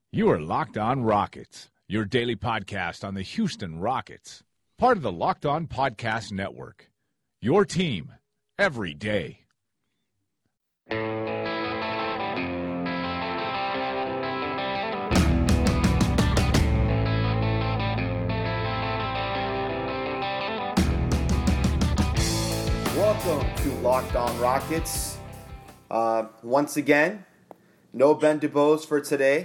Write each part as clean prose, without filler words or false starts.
You are Locked On Rockets, your daily podcast on the Houston Rockets, part of the Locked On Podcast Network. Your team every day. Welcome to Locked On Rockets. Once again, no Ben DuBose for today.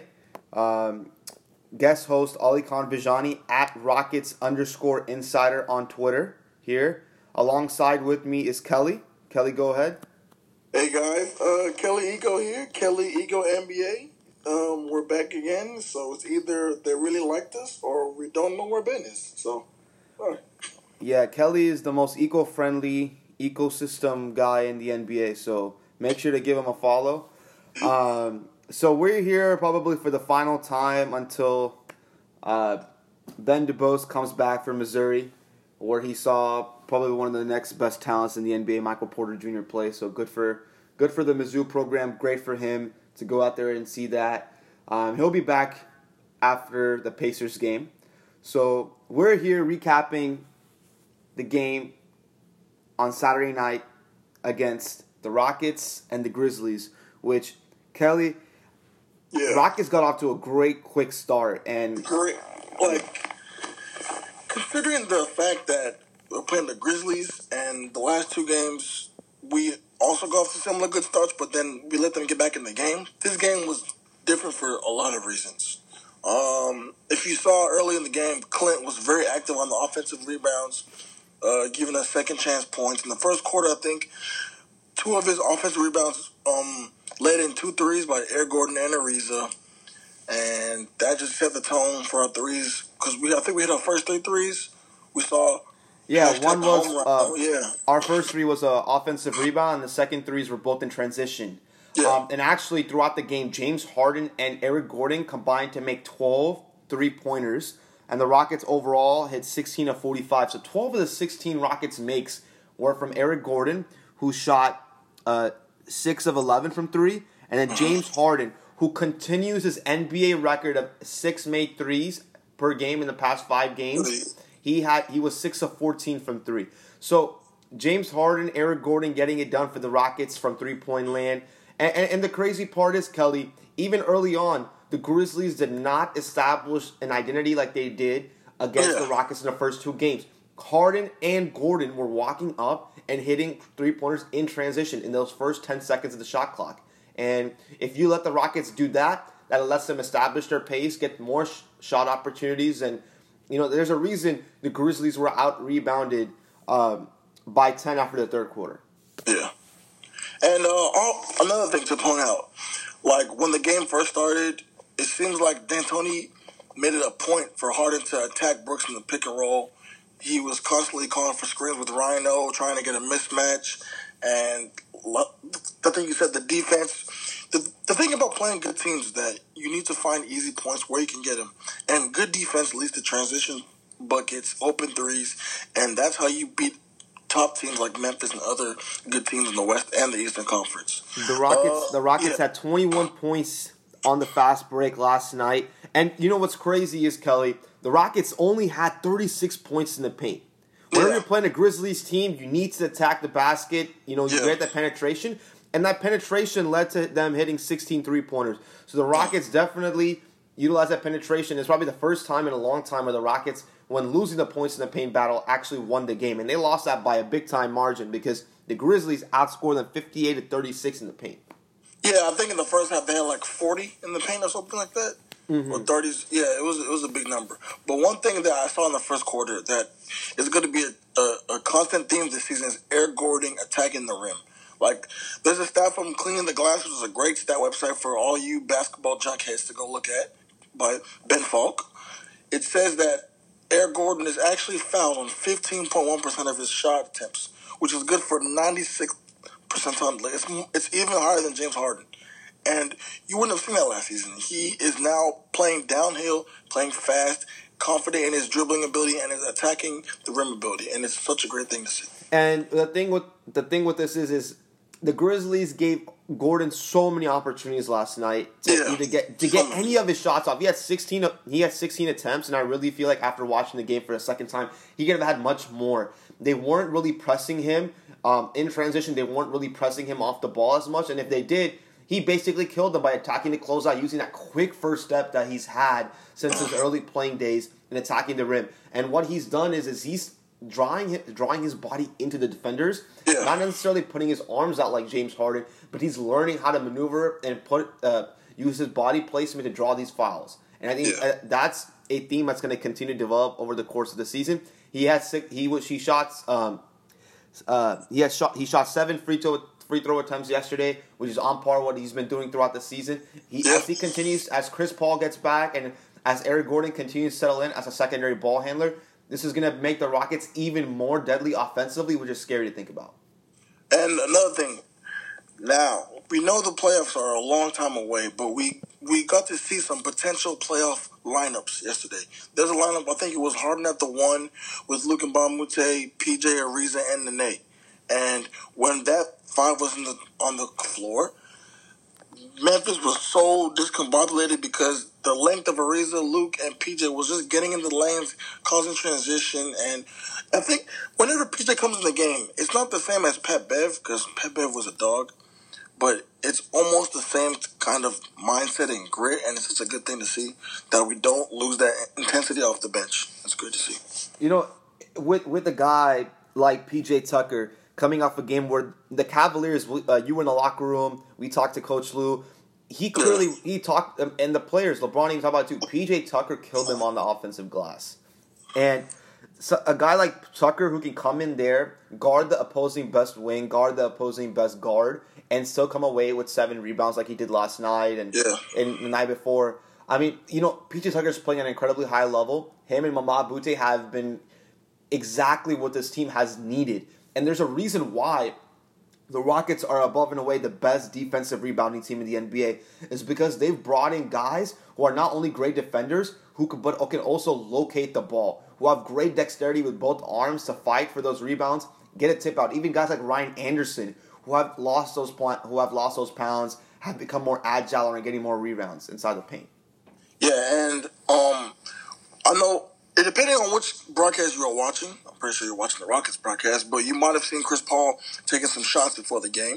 Guest host Ali Khan Vijani at Rockets_insider on Twitter here. Alongside with me is Kelly. Kelly, go ahead. Hey guys, Kelly Ego here, Kelly Ego NBA. We're back again, so it's either they really liked us or we don't know where Ben is. So, all right. Yeah, Kelly is the most eco-friendly ecosystem guy in the NBA, so make sure to give him a follow. So we're here probably for the final time until Ben DuBose comes back from Missouri, where he saw probably one of the next best talents in the NBA, Michael Porter Jr. play. So good for the Mizzou program. Great for him to go out there and see that. He'll be back after the Pacers game. So we're here recapping the game on Saturday night against the Rockets and the Grizzlies, which, Kelly, Rockets got off to a great quick start. Considering the fact that we're playing the Grizzlies and the last two games, we also got off to similar good starts, but then we let them get back in the game. This game was different for a lot of reasons. If you saw early in the game, Clint was very active on the offensive rebounds, giving us second chance points. In the first quarter, I think two of his offensive rebounds led in 2 threes by Eric Gordon and Ariza, and that just set the tone for our threes, because I think we hit our first 3 threes. We saw one was our first 3 was an offensive rebound, and the second 3s were both in transition. And actually throughout the game, James Harden and Eric Gordon combined to make 12 3-pointers, and the Rockets overall hit 16 of 45. So 12 of the 16 Rockets makes were from Eric Gordon, who shot 6 of 11 from 3, and then James Harden, who continues his NBA record of 6 made threes per game in the past 5 games. He was 6 of 14 from 3. So James Harden, Eric Gordon getting it done for the Rockets from 3-point land. And the crazy part is, Kelly, even early on, the Grizzlies did not establish an identity like they did against the Rockets in the first 2 games. Harden and Gordon were walking up and hitting 3-pointers in transition in those first 10 seconds of the shot clock. And if you let the Rockets do that, that lets them establish their pace, get more shot opportunities. And, there's a reason the Grizzlies were out-rebounded by 10 after the third quarter. Yeah. And another thing to point out, when the game first started, it seems like D'Antoni made it a point for Harden to attack Brooks in the pick and roll. He was constantly calling for screens with Rhino, trying to get a mismatch. And the thing you said, the defense, the thing about playing good teams is that you need to find easy points where you can get them. And good defense leads to transition buckets, open threes, and that's how you beat top teams like Memphis and other good teams in the West and the Eastern Conference. The Rockets had 21 points on the fast break last night. And you know what's crazy is, Kelly, the Rockets only had 36 points in the paint. Whenever you're playing a Grizzlies team, you need to attack the basket. You get that penetration. And that penetration led to them hitting 16 3-pointers. So the Rockets definitely utilized that penetration. It's probably the first time in a long time where the Rockets, when losing the points in the paint battle, actually won the game. And they lost that by a big-time margin because the Grizzlies outscored them 58-36 in the paint. Yeah, I think in the first half they had 40 in the paint or something like that. Or 30s. Yeah, it was a big number. But one thing that I saw in the first quarter that is going to be a constant theme this season is Eric Gordon attacking the rim. There's a stat from Cleaning the Glass, which is a great stat website for all you basketball junkheads to go look at, by Ben Falk. It says that Eric Gordon is actually fouled on 15.1% of his shot attempts, which is good for 96 percentile. It's even higher than James Harden. And you wouldn't have seen that last season. He is now playing downhill, playing fast, confident in his dribbling ability and his attacking the rim ability. And it's such a great thing to see. And the thing with this is the Grizzlies gave Gordon so many opportunities last night to get any of his shots off. He had 16 attempts, and I really feel like after watching the game for a second time, he could have had much more. They weren't really pressing him in transition. They weren't really pressing him off the ball as much, and if they did, he basically killed them by attacking the closeout, using that quick first step that he's had since his early playing days and attacking the rim. And what he's done is he's drawing his body into the defenders, not necessarily putting his arms out like James Harden, but he's learning how to maneuver and use his body placement to draw these fouls. And I think that's a theme that's going to continue to develop over the course of the season. He shot 7 free throw attempts yesterday, which is on par with what he's been doing throughout the season. As Chris Paul gets back and as Eric Gordon continues to settle in as a secondary ball handler, this is going to make the Rockets even more deadly offensively, which is scary to think about. And another thing, now, we know the playoffs are a long time away, but we got to see some potential playoff lineups yesterday. There's a lineup, I think it was Harden at the 1 with Luka Mbamute, PJ Ariza, and Nene. And when that 5 was on the floor, Memphis was so discombobulated because the length of Ariza, Luke, and PJ was just getting in the lanes, causing transition. And I think whenever PJ comes in the game, it's not the same as Pat Bev, because Pat Bev was a dog, but it's almost the same kind of mindset and grit, and it's just a good thing to see that we don't lose that intensity off the bench. It's good to see. You know, with a guy like PJ Tucker coming off a game where the Cavaliers, you were in the locker room, we talked to Coach Lou. He talked, and the players, LeBron even talked about it too. PJ Tucker killed them on the offensive glass. And so a guy like Tucker who can come in there, guard the opposing best wing, guard the opposing best guard, and still come away with 7 rebounds like he did last night and the night before. I mean, you know, PJ Tucker's playing at an incredibly high level. Him and Mbah a Moute have been exactly what this team has needed. And there's a reason why the Rockets are above and away the best defensive rebounding team in the NBA. Is because they've brought in guys who are not only great defenders, but can also locate the ball, who have great dexterity with both arms to fight for those rebounds, get a tip out. Even guys like Ryan Anderson, who have lost those pounds, have become more agile and are getting more rebounds inside the paint. Yeah, and I know, depending on which broadcast you are watching, I'm pretty sure you're watching the Rockets broadcast, but you might have seen Chris Paul taking some shots before the game.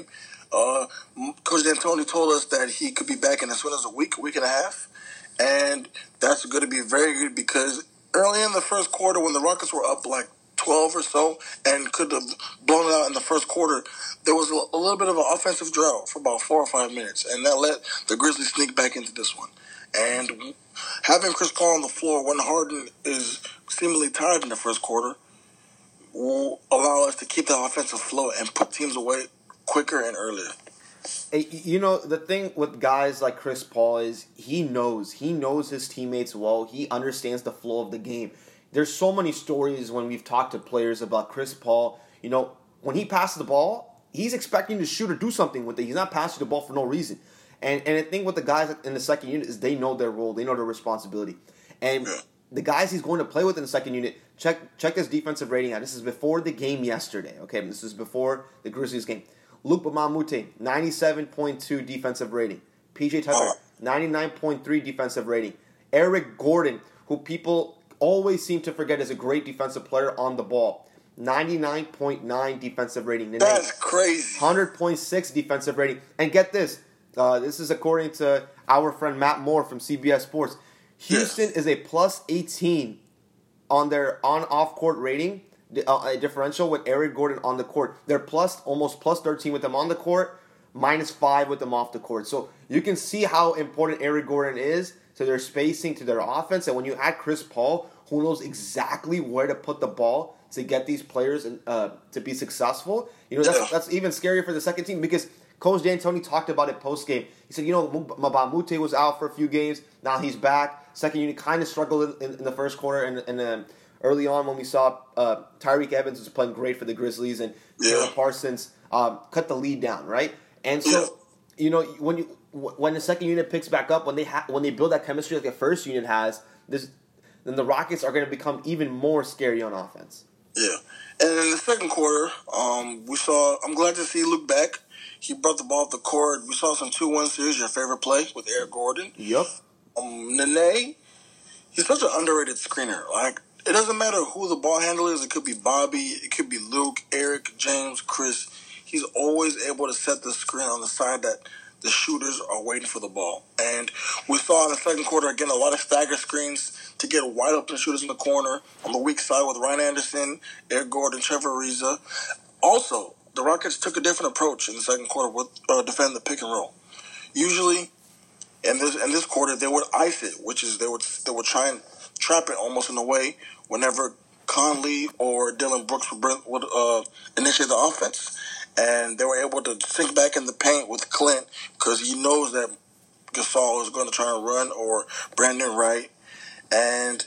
Coach D'Antoni told us that he could be back in as soon as a week and a half, and that's going to be very good because early in the first quarter when the Rockets were up like 12 or so and could have blown it out in the first quarter, there was a little bit of an offensive drought for about 4 or 5 minutes, and that let the Grizzlies sneak back into this one. And having Chris Paul on the floor when Harden is seemingly tired in the first quarter will allow us to keep the offensive flow and put teams away quicker and earlier. You know, the thing with guys like Chris Paul is he knows his teammates well. He understands the flow of the game. There's so many stories when we've talked to players about Chris Paul. You know, when he passes the ball, he's expecting to shoot or do something with it. He's not passing the ball for no reason. And the thing with the guys in the second unit is they know their role. They know their responsibility. And the guys he's going to play with in the second unit, check his defensive rating out. This is before the game yesterday. Okay, this is before the Grizzlies game. Luka Mbah a Moute, 97.2 defensive rating. PJ Tucker, 99.3 defensive rating. Eric Gordon, who people always seem to forget is a great defensive player on the ball, 99.9 defensive rating. That's crazy. 100.6 defensive rating. And get this. This is according to our friend Matt Moore from CBS Sports. Houston is a plus 18 on their on-off court rating, a differential with Eric Gordon on the court. They're almost plus 13 with them on the court, minus 5 with them off the court. So you can see how important Eric Gordon is to their spacing, to their offense. And when you add Chris Paul, who knows exactly where to put the ball to get these players to be successful, you know, that's even scarier for the second team because Coach D'Antoni talked about it post-game. He said, you know, Mbah a Moute was out for a few games. Now he's back. Second unit kind of struggled in the first quarter. And early on when we saw Tyreke Evans was playing great for the Grizzlies and Taylor Parsons cut the lead down, right? And so, you know, when the second unit picks back up, when they build that chemistry like the first unit has, then the Rockets are going to become even more scary on offense. Yeah. And in the second quarter, I'm glad to see Luke back. He brought the ball up the court. We saw some 2-1 series, your favorite play with Eric Gordon. Yep. Nene, he's such an underrated screener. Like, it doesn't matter who the ball handler is. It could be Bobby. It could be Luke, Eric, James, Chris. He's always able to set the screen on the side that the shooters are waiting for the ball. And we saw in the second quarter, again, a lot of stagger screens to get wide open shooters in the corner on the weak side with Ryan Anderson, Eric Gordon, Trevor Ariza. Also, the Rockets took a different approach in the second quarter with defending the pick and roll. Usually, in this quarter, they would ice it, which is they would try and trap it almost in a way whenever Conley or Dylan Brooks would initiate the offense. And they were able to sink back in the paint with Clint because he knows that Gasol is going to try and run, or Brandon Wright. And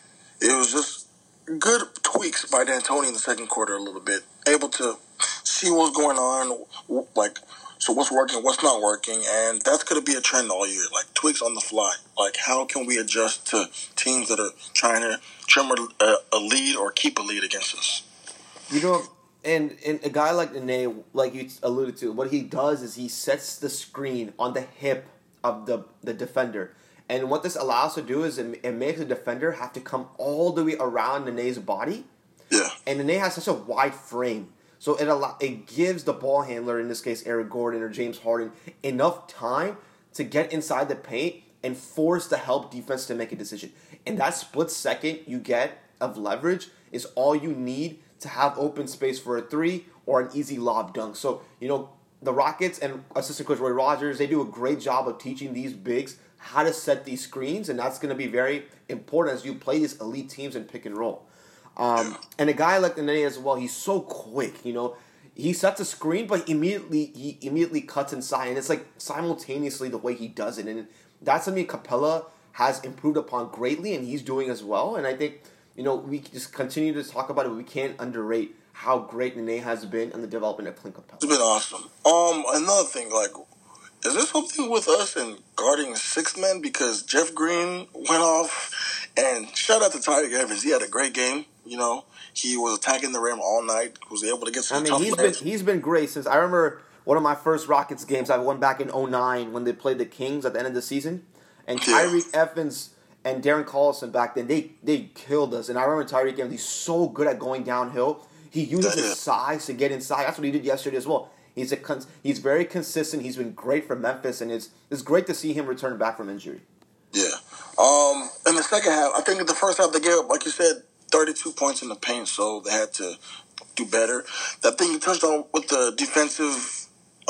it was just good tweaks by D'Antoni in the second quarter a little bit. Able to see what's going on, like, so what's working, what's not working. And that's going to be a trend all year, like tweaks on the fly. Like, how can we adjust to teams that are trying to trim a lead or keep a lead against us? You know, and a guy like Nene, like you alluded to, what he does is he sets the screen on the hip of the defender. And what this allows to do is it makes the defender have to come all the way around Nene's body. Yeah. And Nene has such a wide frame. So it gives the ball handler, in this case Eric Gordon or James Harden, enough time to get inside the paint and force the help defense to make a decision. And that split second you get of leverage is all you need to have open space for a three or an easy lob dunk. So, you know, the Rockets and assistant coach Roy Rogers, they do a great job of teaching these bigs how to set these screens, and that's going to be very important as you play these elite teams in pick and roll. And a guy like Nene as well, he's so quick, you know. He sets a screen, but he immediately cuts inside, and it's like simultaneously the way he does it. And that's something Capella has improved upon greatly, and he's doing as well. And I think, you know, we just continue to talk about it, but we can't underrate how great Nene has been in the development of Clint Capella. It's been awesome. Another thing, like, is there something with us in guarding six men? Because Jeff Green went off, and shout out to Tyreek Evans. He had a great game. You know, he was attacking the rim all night. Was able to get some tough layups. He's been great since I remember one of my first Rockets games. I went back in 2009 when they played the Kings at the end of the season, and Tyreek Evans and Darren Collison back then they killed us. And I remember Tyreek Evans. He's so good at going downhill. He uses his size to get inside. That's what he did yesterday as well. He's very consistent. He's been great for Memphis, and it's great to see him return back from injury. Yeah. In the second half, I think in the first half they gave up, like you said, 32 points in the paint, so they had to do better. That thing you touched on with the defensive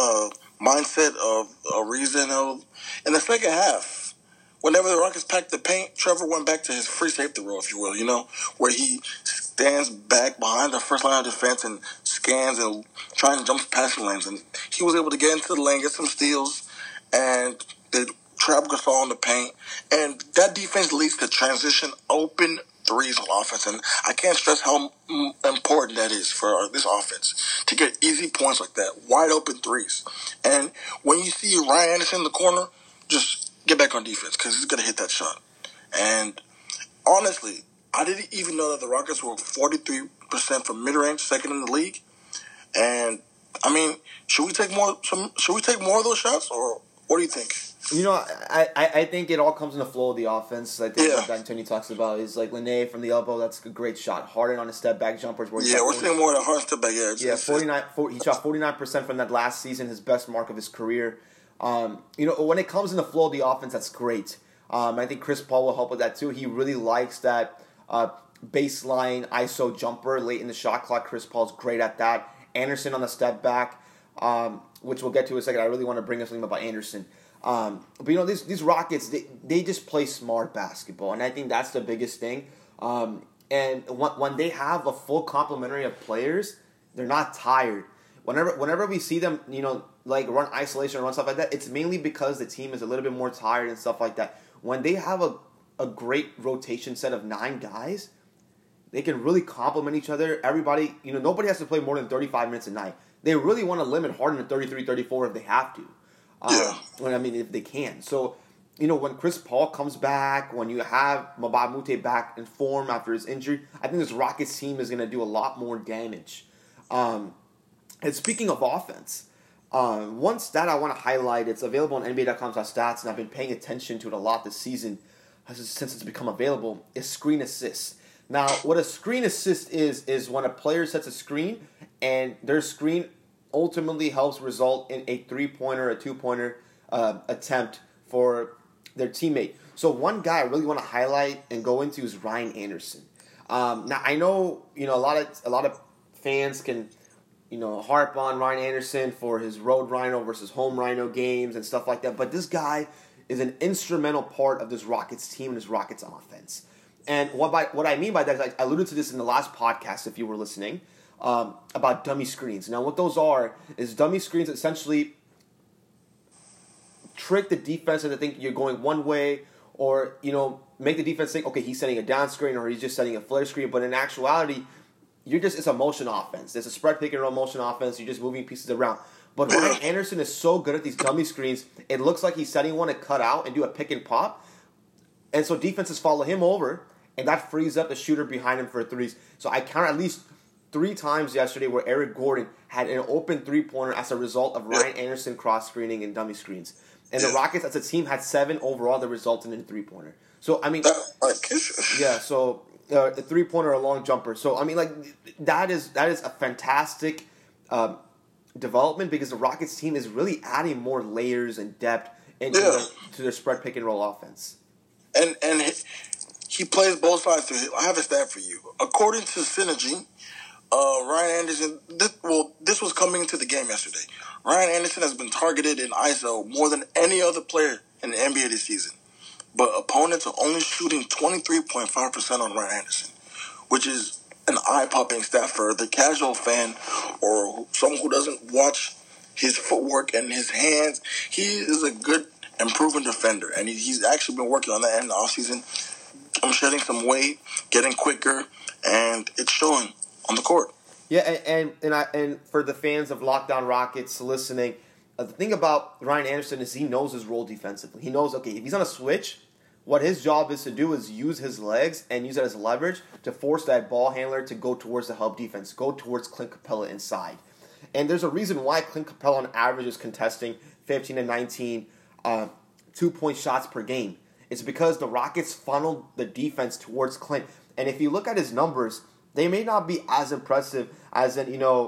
mindset of Ariza, in the second half, whenever the Rockets packed the paint, Trevor went back to his free safety role, if you will, you know, where he stands back behind the first line of defense and scans and trying to jump passing lanes. And he was able to get into the lane, get some steals, and they trap Gasol in the paint. And that defense leads to transition open threes on offense. And I can't stress how important that is for this offense, to get easy points like that, wide open threes. And when you see Ryan Anderson in the corner, just get back on defense because he's going to hit that shot. And honestly, I didn't even know that the Rockets were 43% from mid-range, second in the league. And I mean, should we take more of those shots, or what do you think? You know, I think it all comes in the flow of the offense. I think what D'Antoni talks about is like Nene from the elbow. That's a great shot. Harden on a step back jumpers. We're seeing more of the Harden step back. Yeah, he shot 49% from that last season, his best mark of his career. You know, when it comes in the flow of the offense, that's great. I think Chris Paul will help with that too. He really likes that baseline ISO jumper late in the shot clock. Chris Paul's great at that. Anderson on the step back, which we'll get to in a second. I really want to bring up something about Anderson. But you know, these Rockets, they just play smart basketball, and I think that's the biggest thing. And when they have a full complementary of players, they're not tired. Whenever we see them, you know, like run isolation or run stuff like that, it's mainly because the team is a little bit more tired and stuff like that. When they have a great rotation set of 9 guys, they can really complement each other. Everybody, you know, nobody has to play more than 35 minutes a night. They really want to limit Harden to 33, 34 if they have to. If they can. So, you know, when Chris Paul comes back, when you have Mbah a Moute back in form after his injury, I think this Rockets team is going to do a lot more damage. And speaking of offense, One stat I want to highlight, it's available on NBA.com/stats, and I've been paying attention to it a lot this season since it's become available, is screen assists. Now, what a screen assist is when a player sets a screen, and their screen ultimately helps result in a 3-pointer, a 2-pointer attempt for their teammate. So one guy I really want to highlight and go into is Ryan Anderson. Now, I know a lot of fans can harp on Ryan Anderson for his road Rhino versus home Rhino games and stuff like that, but this guy is an instrumental part of this Rockets team and this Rockets offense. And what I mean by that is I alluded to this in the last podcast, if you were listening, about dummy screens. Now, what those are is dummy screens essentially trick the defense into thinking you're going one way, or make the defense think, okay, he's setting a down screen or he's just setting a flare screen. But in actuality, it's a motion offense. It's a spread pick and roll motion offense. You're just moving pieces around. But Ryan Anderson is so good at these dummy screens, it looks like he's setting one to cut out and do a pick and pop. And so defenses follow him over, and that frees up the shooter behind him for threes. So I counted at least 3 times yesterday where Eric Gordon had an open 3-pointer as a result of Ryan Anderson cross-screening and dummy screens. And the Rockets as a team had 7 overall that resulted in a 3-pointer. So, I mean, so a 3-pointer or a long jumper. So, I mean, that is a fantastic development, because the Rockets team is really adding more layers and depth to their spread pick and roll offense. And he plays both sides. I have a stat for you. According to Synergy, Ryan Anderson, this was coming into the game yesterday. Ryan Anderson has been targeted in ISO more than any other player in the NBA this season. But opponents are only shooting 23.5% on Ryan Anderson, which is an eye-popping stat for the casual fan or someone who doesn't watch his footwork and his hands. He is a good and proven defender, and he's actually been working on that in the offseason. I'm shedding some weight, getting quicker, and it's showing on the court. Yeah, and for the fans of Lockdown Rockets listening, the thing about Ryan Anderson is he knows his role defensively. He knows, okay, if he's on a switch, what his job is to do is use his legs and use that as leverage to force that ball handler to go towards the hub defense, go towards Clint Capella inside. And there's a reason why Clint Capella on average is contesting 15 to 19 2-point shots per game. It's because the Rockets funneled the defense towards Clint. And if you look at his numbers, they may not be as impressive as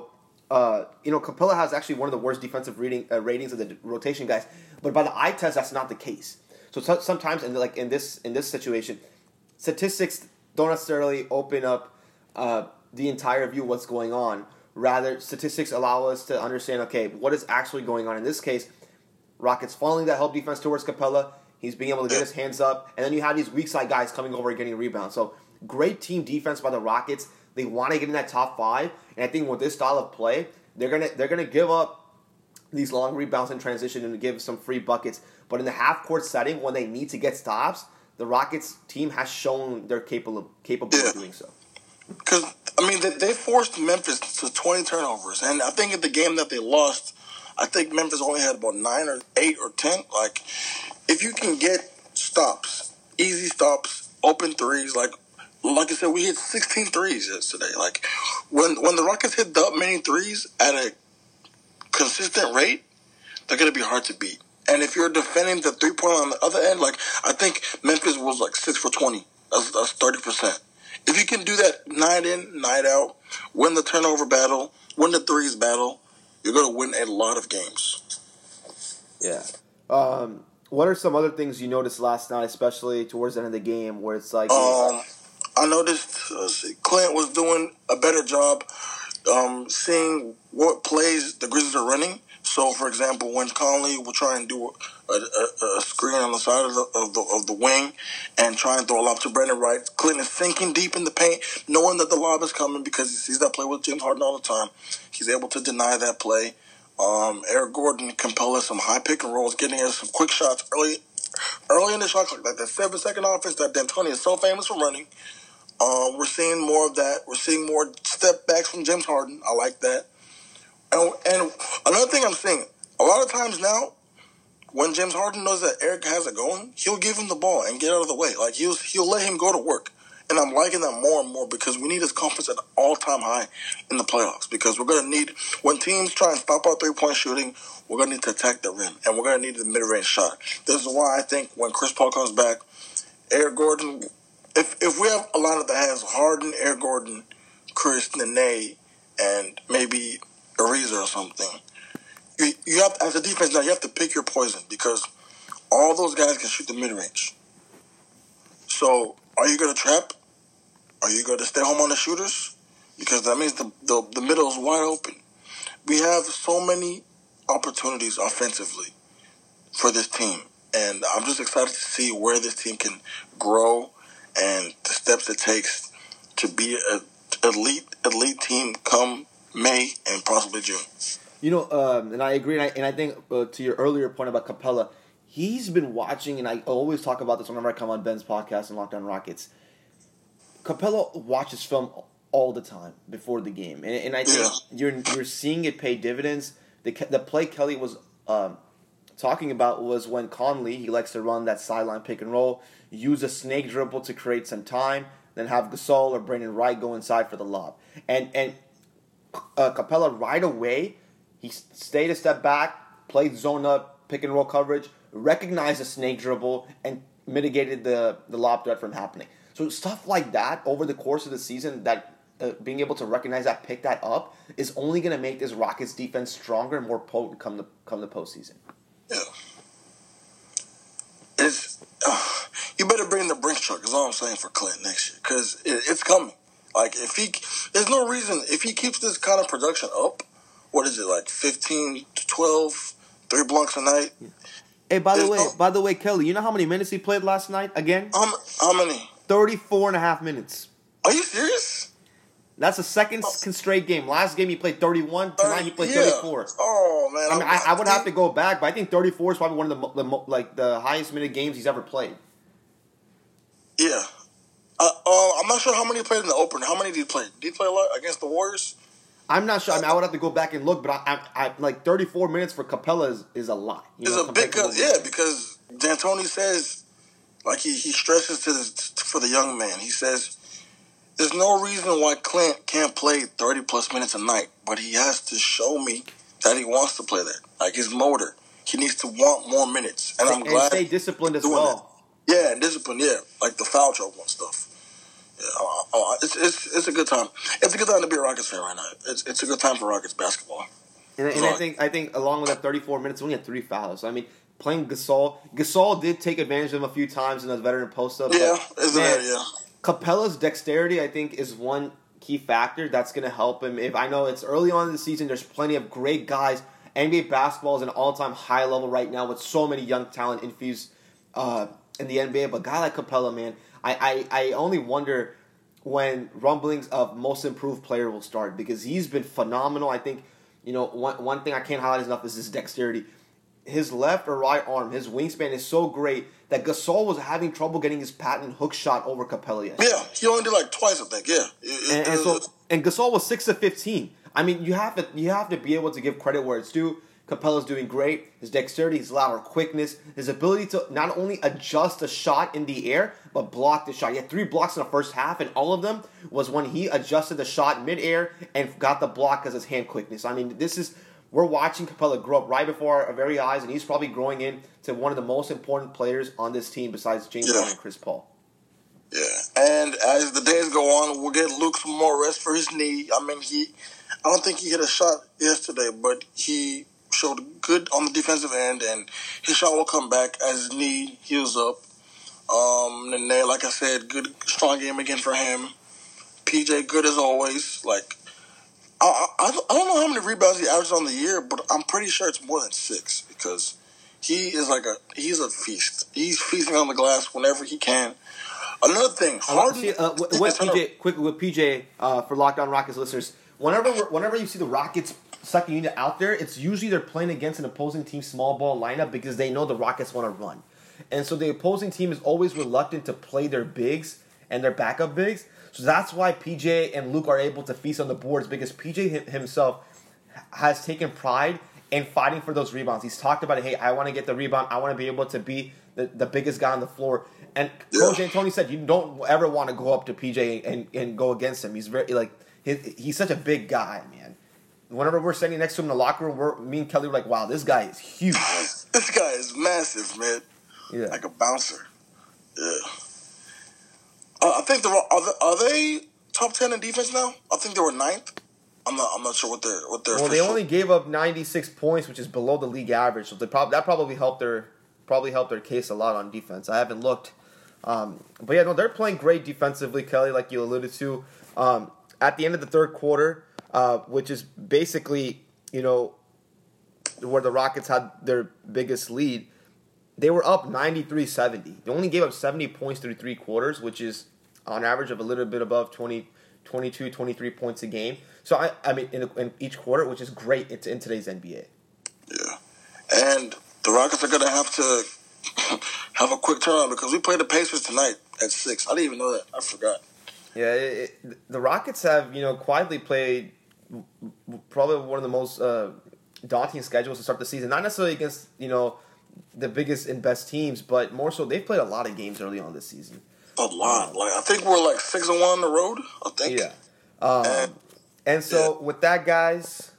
Capella has actually one of the worst defensive ratings of the rotation guys. But by the eye test, that's not the case. So sometimes in this situation, statistics don't necessarily open up the entire view of what's going on. Rather, statistics allow us to understand, okay, what is actually going on. In this case, Rockets following that help defense towards Capella. He's being able to get his hands up. And then you have these weak side guys coming over and getting rebounds. So great team defense by the Rockets. They want to get in that top 5. And I think with this style of play, they're gonna give up these long rebounds in transition and give some free buckets. But in the half-court setting, when they need to get stops, the Rockets team has shown they're capable of doing so. Because, I mean, they forced Memphis to 20 turnovers. And I think in the game that they lost, I think Memphis only had about 9 or 8 or 10. Like, if you can get stops, easy stops, open threes, like I said, we hit 16 threes yesterday. Like, when the Rockets hit that many threes at a consistent rate, they're going to be hard to beat. And if you're defending the 3-point on the other end, like, I think Memphis was like 6 for 20. That's 30%. If you can do that night in, night out, win the turnover battle, win the threes battle, you're going to win a lot of games. Yeah. What are some other things you noticed last night, especially towards the end of the game, where it's like... I noticed Clint was doing a better job seeing what plays the Grizzlies are running. So, for example, when Conley will try and do a screen on the side of the wing and try and throw a lob to Brandon Wright, Clint is sinking deep in the paint, knowing that the lob is coming because he sees that play with James Harden all the time. He's able to deny that play. Eric Gordon can pull us some high pick and rolls, getting us some quick shots early in the shot clock, like that 7-second offense that D'Antoni is so famous for running. We're seeing more of that. We're seeing more step backs from James Harden. I like that. And another thing I'm seeing, a lot of times now, when James Harden knows that Eric has it going, he'll give him the ball and get out of the way. Like, he'll let him go to work. And I'm liking that more and more because we need his confidence at an all-time high in the playoffs. Because we're going to need, when teams try and stop our three-point shooting, we're going to need to attack the rim. And we're going to need the mid-range shot. This is why I think when Chris Paul comes back, Eric Gordon, if we have a lineup that has Harden, Eric Gordon, Chris, Nene, and maybe Ariza or something, you have, as a defense now, you have to pick your poison because all those guys can shoot the mid-range. So, are you going to trap? Are you going to stay home on the shooters? Because that means the middle is wide open. We have so many opportunities offensively for this team. And I'm just excited to see where this team can grow and the steps it takes to be an elite team come May and possibly June. You know, and I agree, and I think to your earlier point about Capella, he's been watching, and I always talk about this whenever I come on Ben's podcast and Lockdown Rockets. Capella watches film all the time before the game, and I think you're seeing it pay dividends. The play Kelly was talking about was when Conley, he likes to run that sideline pick and roll, use a snake dribble to create some time, then have Gasol or Brandon Wright go inside for the lob. And Capella right away, he stayed a step back, played zone up, pick and roll coverage, recognized the snake dribble, and mitigated the lob threat from happening. So stuff like that over the course of the season, that being able to recognize that, pick that up, is only going to make this Rockets defense stronger and more potent come the postseason. Yeah. You better bring the Brinks truck, is all I'm saying, for Clint next year, because it's coming. Like, there's no reason, if he keeps this kind of production up, what is it, like 15 to 12, 3 blocks a night? Hey, by the way, Kelly, you know how many minutes he played last night again? How many? 34.5 minutes. Are you serious? That's the second straight game. Last game he played 31. Tonight he played 34. Oh man! I mean, I would have to go back, but I think 34 is probably one of the highest minute games he's ever played. Yeah. I'm not sure how many he played in the opener. How many did he play? Did he play a lot against the Warriors? I'm not sure. I mean, I would have to go back and look, but I like 34 minutes for Capella is a lot. It's a big, because D'Antoni says, like he stresses for the young man. He says, there's no reason why Clint can't play 30 plus minutes a night, but he has to show me that he wants to play that. Like his motor, he needs to want more minutes, and I'm glad. Stay disciplined as well. That. Yeah, and discipline. Yeah, like the foul trouble and stuff. Yeah, it's a good time. It's a good time to be a Rockets fan right now. It's a good time for Rockets basketball. And I think along with that 34 minutes, we only had 3 fouls. I mean, playing Gasol did take advantage of him a few times in the veteran post-up. Yeah, Capella's dexterity, I think, is one key factor that's going to help him. If I know it's early on in the season, there's plenty of great guys. NBA basketball is an all-time high level right now with so many young talent infused in the NBA. But a guy like Capella, man, I only wonder when rumblings of most improved player will start, because he's been phenomenal. I think, one thing I can't highlight enough is his dexterity. His left or right arm, his wingspan is so great that Gasol was having trouble getting his patent hook shot over Capella yesterday. Yeah, he only did like twice, I think. Yeah, and Gasol was 6 of 15. I mean, you have to be able to give credit where it's due. Capella's doing great. His dexterity, his lateral quickness, his ability to not only adjust a shot in the air, but block the shot. He had 3 blocks in the first half, and all of them was when he adjusted the shot midair and got the block because of his hand quickness. I mean, we're watching Capella grow up right before our very eyes, and he's probably growing into one of the most important players on this team besides James Harden and Chris Paul. Yeah, and as the days go on, we'll get Luke some more rest for his knee. I mean, I don't think he hit a shot yesterday, but he showed good on the defensive end, and his shot will come back as his knee heals up. Nene, like I said, good, strong game again for him. PJ, good as always. Like, I don't know how many rebounds he averages on the year, but I'm pretty sure it's more than 6 because he's a feast. He's feasting on the glass whenever he can. Another thing, Harden. Quickly with PJ for Lockdown Rockets listeners, whenever you see the Rockets second unit out there, it's usually they're playing against an opposing team's small ball lineup because they know the Rockets want to run, and so the opposing team is always reluctant to play their bigs and their backup bigs. So that's why PJ and Luke are able to feast on the boards, because PJ himself has taken pride in fighting for those rebounds. He's talked about it. Hey, I want to get the rebound. I want to be able to be the biggest guy on the floor. And Coach D'Antoni said you don't ever want to go up to PJ and go against him. He's very he's such a big guy, man. Whenever we're sitting next to him in the locker room, me and Kelly were like, wow, this guy is huge. This guy is massive, man. Yeah. Like a bouncer. Yeah. I think are they top 10 in defense now? I think they were 9th. I'm not sure what their. Well, they only gave up 96 points, which is below the league average. So that probably helped their case a lot on defense. I haven't looked, but yeah, no, they're playing great defensively, Kelly, like you alluded to. At the end of the third quarter, which is basically where the Rockets had their biggest lead, they were up 93-70. They only gave up 70 points through 3 quarters, which is on average of a little bit above 22, 23 points a game. So, I mean, in each quarter, which is great in today's NBA. Yeah. And the Rockets are going to have to have a quick turnaround because we play the Pacers tonight at 6. I didn't even know that. I forgot. Yeah, the Rockets have, quietly played probably one of the most daunting schedules to start the season. Not necessarily against, the biggest and best teams, but more so they've played a lot of games early on this season. A lot. I think we're 6-1 on the road, I think. Yeah. And so with that, guys,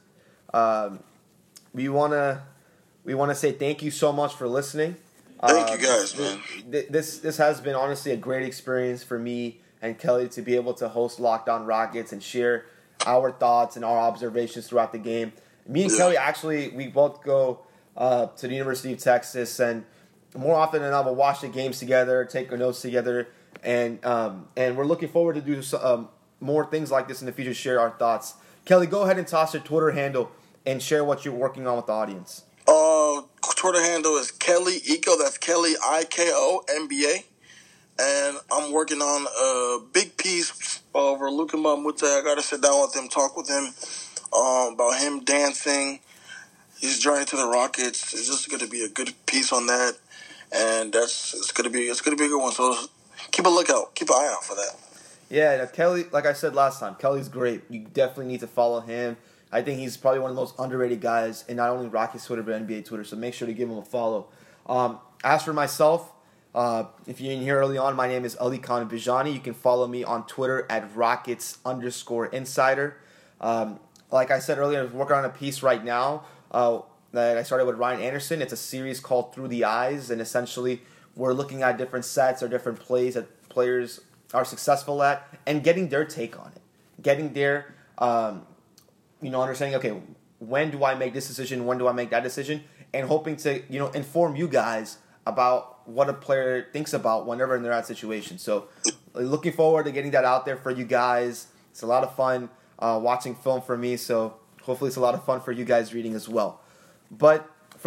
we want to say thank you so much for listening. Thank you guys, man. This has been honestly a great experience for me and Kelly to be able to host Locked On Rockets and share our thoughts and our observations throughout the game. Me and Kelly, actually, we both go to the University of Texas, and more often than not, we'll watch the games together, take our notes together, and we're looking forward to do more things like this in the future, share our thoughts. Kelly, go ahead and toss your Twitter handle and share what you're working on with the audience. Twitter handle is Kelly Iko. That's Kelly IKO NBA. And I'm working on a big piece over Luka Mbamute. I got to sit down with him, talk with him about him dancing, his journey to the Rockets. It's just going to be a good piece on that, and it's going to be a good one. So keep a lookout, keep an eye out for that. Yeah, Kelly, like I said last time, Kelly's great. You definitely need to follow him. I think he's probably one of the most underrated guys in not only Rockets Twitter but NBA Twitter. So make sure to give him a follow. As for myself, if you didn't hear early on, my name is Ali Khan Bijani. You can follow me on Twitter at Rockets_insider. Like I said earlier, I'm working on a piece right now that I started with Ryan Anderson. It's a series called Through the Eyes, and essentially we're looking at different sets or different plays that players are successful at and getting their take on it. Getting their, understanding, okay, when do I make this decision? When do I make that decision? And hoping to, inform you guys about what a player thinks about whenever they're at situation. So looking forward to getting that out there for you guys. It's a lot of fun watching film for me, so hopefully it's a lot of fun for you guys reading as well. But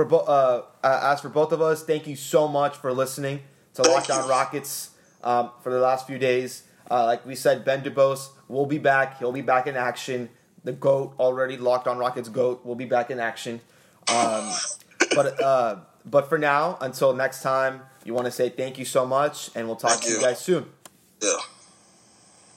as for both of us, thank you so much for listening to Locked On Rockets for the last few days. Like we said, Ben DuBose will be back. He'll be back in action. The GOAT already, Locked On Rockets GOAT, will be back in action. But for now, until next time, you want to say thank you so much, and we'll talk to you guys soon. Yeah.